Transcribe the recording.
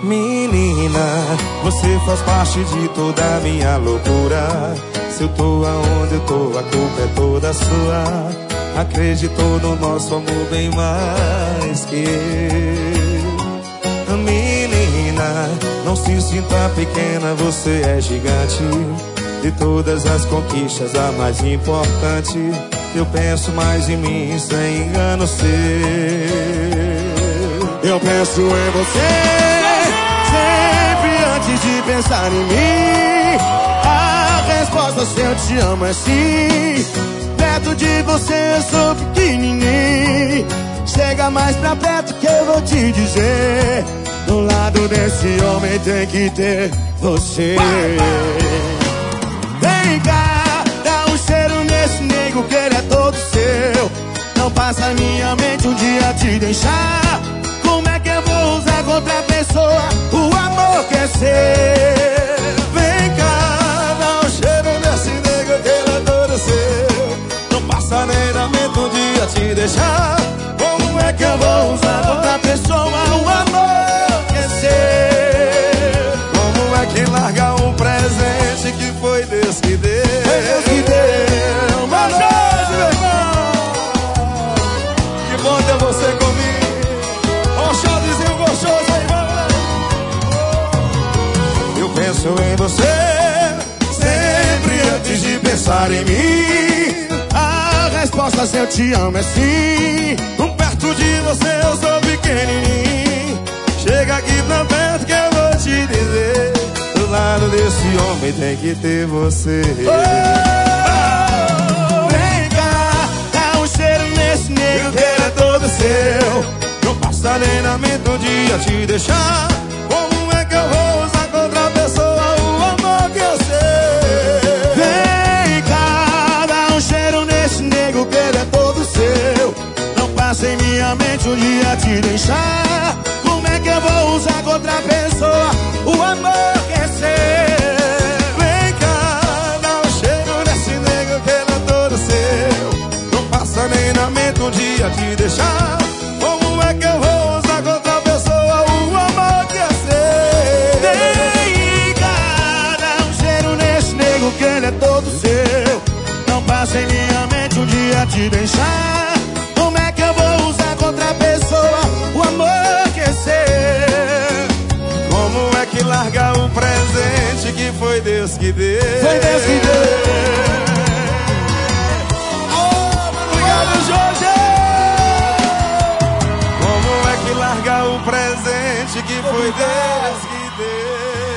Menina, você faz parte de toda a minha loucura. Se eu tô aonde eu tô, a culpa é toda sua. Acreditou no nosso amor bem mais que eu. Menina, não se sinta pequena, você é gigante. De todas as conquistas, a mais importante. Eu penso mais em mim, sem engano seu. Eu penso em você sempre antes de pensar em mim. A resposta se eu te amo é sim. Perto de você eu sou pequenininho. Chega mais pra perto que eu vou te dizer. Do lado desse homem tem que ter você. Vem cá, dá um cheiro nesse nego que ele é todo seu. Não passa a minha mente um dia te deixar. Como é que eu vou usar contra a pessoa o amor que é seu? Vem cá, dá um cheiro nesse nego que ele é todo seu. Não passa nem na mente um dia te deixar. Como é que eu vou usar contra a pessoa o amor que é seu? Como é que larga um presente que foi Deus que deu? Foi Deus que deu. Boa noite, meu irmão. Que bom ter você comigo. Ó, showzinho gostoso aí, mano. Eu penso em você sempre antes de pensar em mim. A resposta se eu te amo é sim. Perto de você eu sou pequenininho. Chega aqui pra perto que eu vou te dizer. Do lado desse homem tem que ter você. Vem cá, dá um cheiro nesse nego que ele é todo seu. Não passa nem na mente um dia te deixar. Como é que eu vou usar contra a pessoa o amor que eu sei? Vem cá, dá um cheiro nesse nego que ele é todo seu. Não passa em minha mente um dia te deixar. Como é que eu vou usar contra a pessoa o amor que é seu? Vem cá, dá um cheiro nesse nego que ele é todo seu. Não passa nem na mente um dia te deixar. Como é que eu vou usar contra a pessoa o amor que é seu? Vem cá, dá um cheiro nesse nego que ele é todo seu. Não passa em minha mente um dia te deixar. Como é que eu vou usar contra a pessoa o amor que é seu? Como é que larga o presente que foi Deus que deu? Foi Deus que deu. Obrigado, Jorge. Como é que larga o presente que foi Deus que deu?